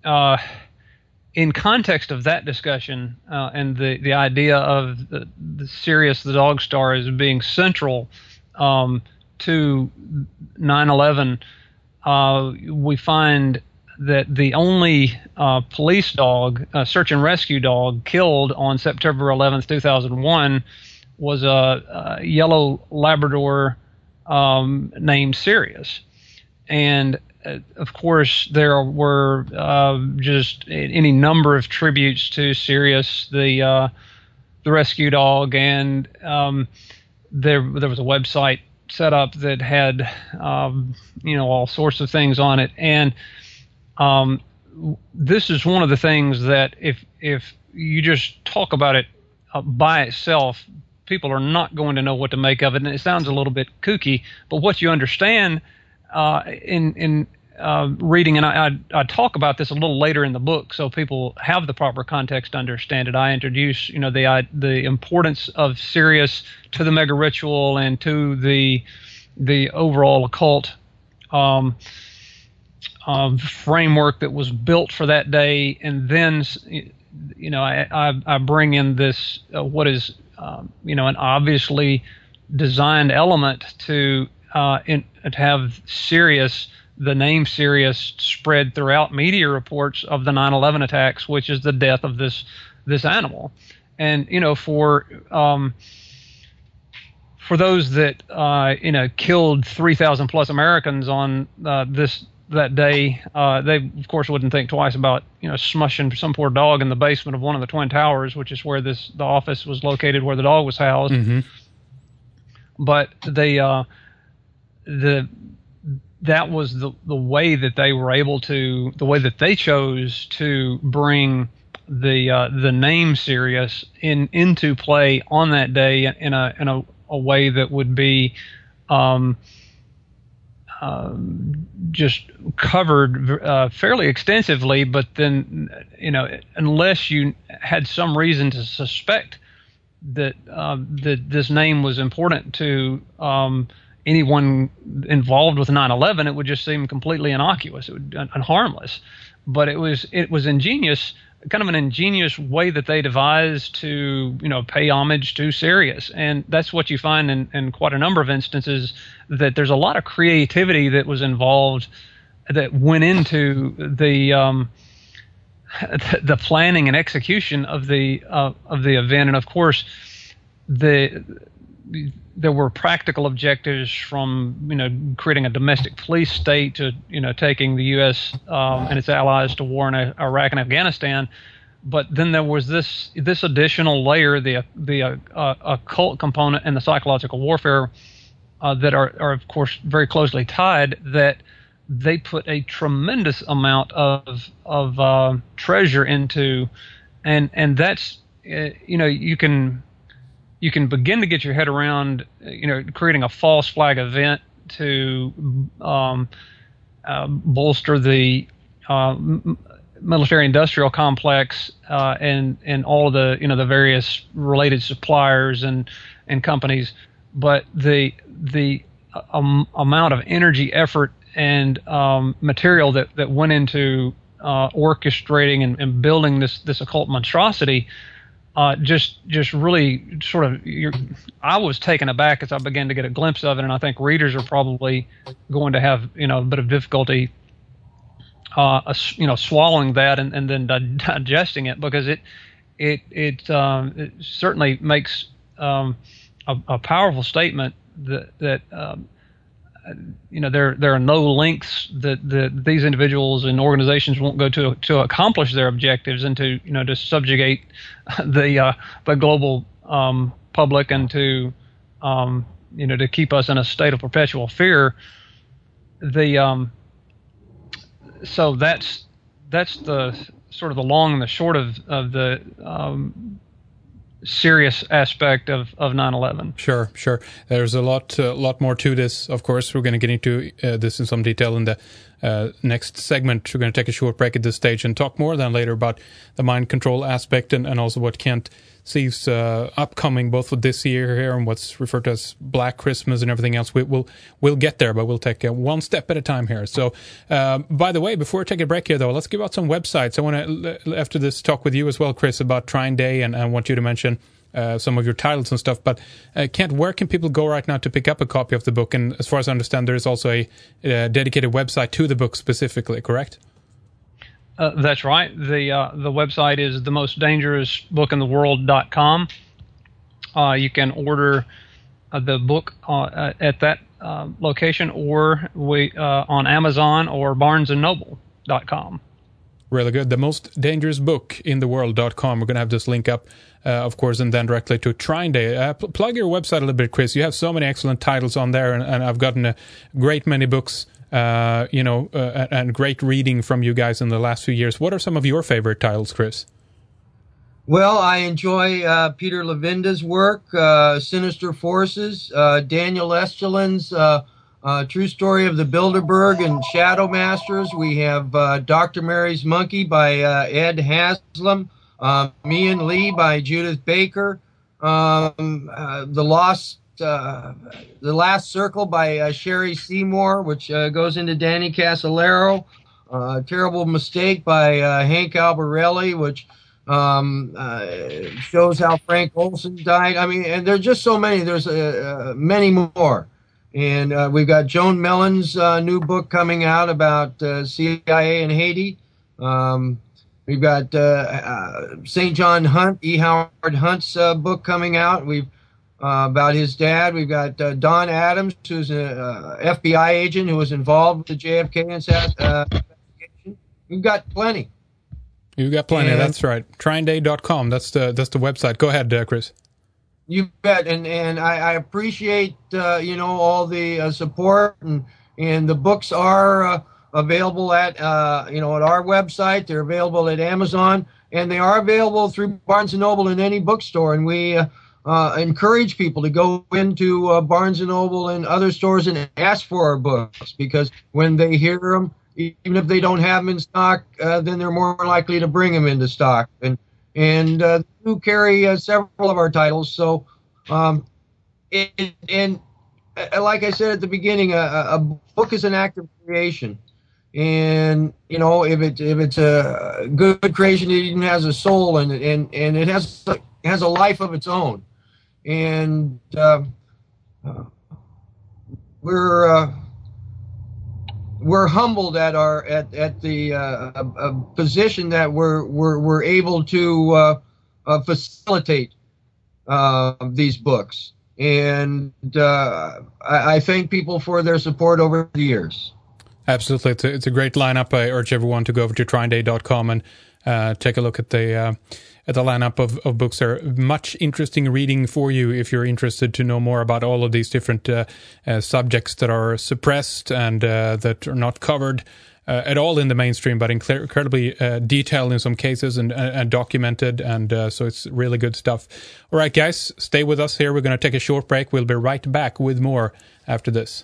in context of that discussion and the idea of the Sirius, the dog star, as being central to 9/11, we find that the only police dog, search and rescue dog, killed on September 11th, 2001 was a yellow Labrador named Sirius. And of course, there were just any number of tributes to Sirius, the rescue dog, and there was a website set up that had all sorts of things on it. And this is one of the things that if you just talk about it by itself, people are not going to know what to make of it. And it sounds a little bit kooky, but what you understand in reading, and I talk about this a little later in the book, so people have the proper context to understand it. I introduce, the importance of Sirius to the mega ritual and to the overall occult framework that was built for that day, and then I bring in this what is an obviously designed element to have the name Sirius spread throughout media reports of the 9/11 attacks, which is the death of this animal. And for those that killed 3,000 plus Americans on that day, they of course wouldn't think twice about smushing some poor dog in the basement of one of the Twin Towers, which is where the office was located, where the dog was housed. Mm-hmm. But that was the way that they were able to, the way that they chose to bring the name Sirius into play on that day in a way that would be just covered fairly extensively. But then unless you had some reason to suspect that this name was important to anyone involved with 9/11, it would just seem completely innocuous, and harmless. But it was ingenious, kind of an ingenious way that they devised to pay homage to Sirius. And that's what you find in quite a number of instances, that there's a lot of creativity that was involved, that went into the planning and execution of the event. And of course there were practical objectives, from creating a domestic police state to taking the U.S. And its allies to war in Iraq and Afghanistan. But then there was this additional layer, the occult component and the psychological warfare that are of course very closely tied, that they put a tremendous amount of treasure into, and that's you can begin to get your head around, creating a false flag event to bolster the military-industrial complex and all of the various related suppliers and companies. But the amount of energy, effort, and material that went into orchestrating and building this occult monstrosity. Just really sort of, I was taken aback as I began to get a glimpse of it, and I think readers are probably going to have a bit of difficulty, swallowing that and then digesting it, because it certainly makes a powerful statement that there are no lengths that these individuals and organizations won't go to accomplish their objectives, and to subjugate the global public, and to keep us in a state of perpetual fear. So that's the sort of the long and the short of the serious aspect of 9/11. Sure. There's a lot more to this. Of course, we're going to get into this in some detail in the next segment. We're going to take a short break at this stage and talk more then later about the mind control aspect and also what Kent sees upcoming, both with this year here and what's referred to as Black Christmas and everything else. We'll get there, but we'll take one step at a time here. So, by the way, before we take a break here, though, let's give out some websites. I want to, after this, talk with you as well, Chris, about Trine Day, and I want you to mention some of your titles and stuff. But Kent, where can people go right now to pick up a copy of the book? And as far as I understand, there is also a dedicated website to the book specifically, correct? That's right. The website is themostdangerousbookintheworld.com. You can order the book at that location, or on Amazon or BarnesandNoble.com. Really good. themostdangerousbookintheworld.com. We're going to have this link up, of course, and then directly to Trine Day. Plug your website a little bit, Chris. You have so many excellent titles on there, and I've gotten a great many books, and great reading from you guys in the last few years. What are some of your favorite titles, Chris? Well, I enjoy Peter Levinda's work, Sinister Forces, Daniel Estulon's True Story of the Bilderberg and Shadow Masters. We have Dr. Mary's Monkey by Ed Haslam, Me and Lee by Judith Baker, The Last Circle by Sherry Seymour, which goes into Danny Casolaro, Terrible Mistake by Hank Albarelli, which shows how Frank Olson died. I mean, and there's just so many. There's many more. And we've got Joan Mellon's new book coming out about CIA in Haiti. We've got St. John Hunt, E. Howard Hunt's book coming out. We've about his dad. We've got Don Adams, who's an FBI agent who was involved with the JFK investigation. We've got plenty. You've got plenty. That's right. TryingDay.com. That's the website. Go ahead, Chris. You bet. And I appreciate all the support, and the books are available at at our website. They're available at Amazon, and they are available through Barnes & Noble in any bookstore. And we encourage people to go into Barnes & Noble and other stores and ask for our books, because when they hear them, even if they don't have them in stock, then they're more likely to bring them into stock. And do carry several of our titles. So, and like I said at the beginning, a book is an act of creation. And if it's a good creation, it even has a soul, and it has a life of its own. And we're humbled at the position that we're able to facilitate these books. And I thank people for their support over the years. Absolutely. It's a great lineup. I urge everyone to go over to TryingDay.com and take a look at the lineup of books. There are much interesting reading for you if you're interested to know more about all of these different subjects that are suppressed and that are not covered at all in the mainstream, but incredibly detailed in some cases and documented. And so it's really good stuff. All right, guys, stay with us here. We're going to take a short break. We'll be right back with more after this.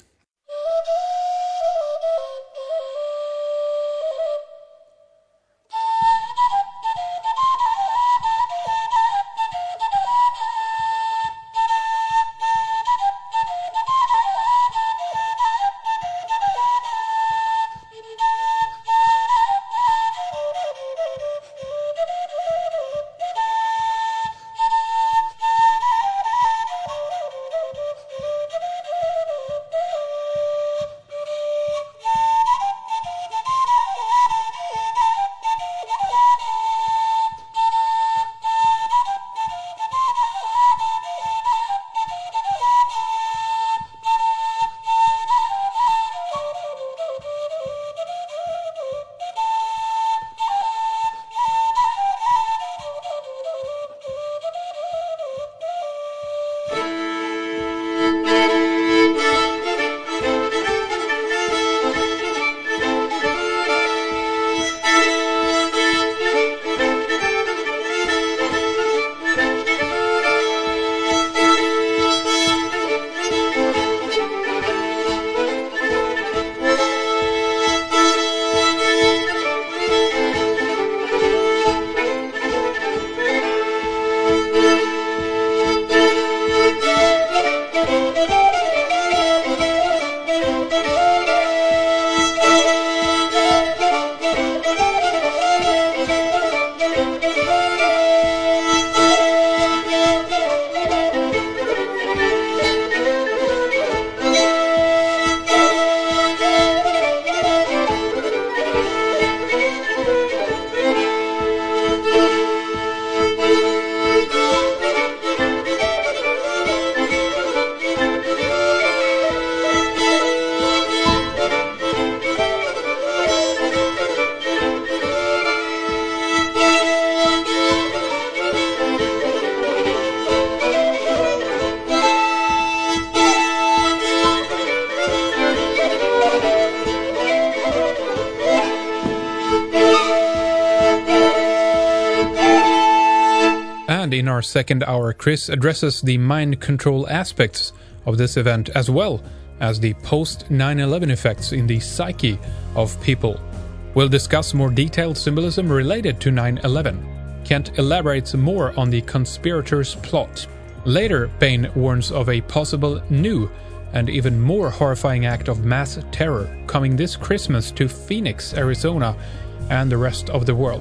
In our second hour, Chris addresses the mind control aspects of this event as well as the post 9/11 effects in the psyche of people. We'll discuss more detailed symbolism related to 9/11. Kent elaborates more on the conspirators' plot. Later, Bain warns of a possible new and even more horrifying act of mass terror coming this Christmas to Phoenix, Arizona, and the rest of the world.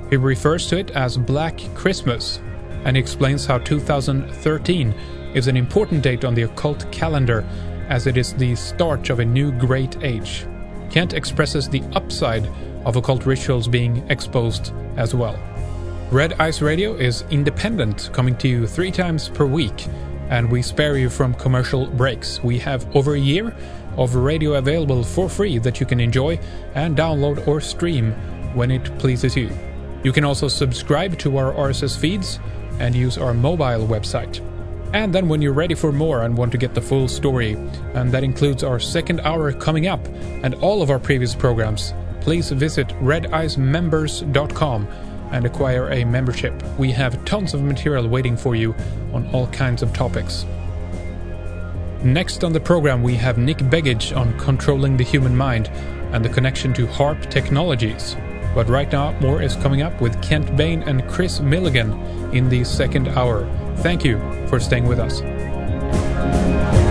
He refers to it as Black Christmas, and he explains how 2013 is an important date on the occult calendar, as it is the start of a new great age. Kent expresses the upside of occult rituals being exposed as well. Red Ice Radio is independent, coming to you 3 times per week, and we spare you from commercial breaks. We have over a year of radio available for free that you can enjoy and download or stream when it pleases you. You can also subscribe to our RSS feeds and use our mobile website. And then when you're ready for more and want to get the full story, and that includes our second hour coming up and all of our previous programs, please visit redicemembers.com and acquire a membership. We have tons of material waiting for you on all kinds of topics. Next on the program we have Nick Begich on controlling the human mind and the connection to HAARP technologies. But right now more is coming up with Kent Bain and Chris Milligan in the second hour. Thank you for staying with us.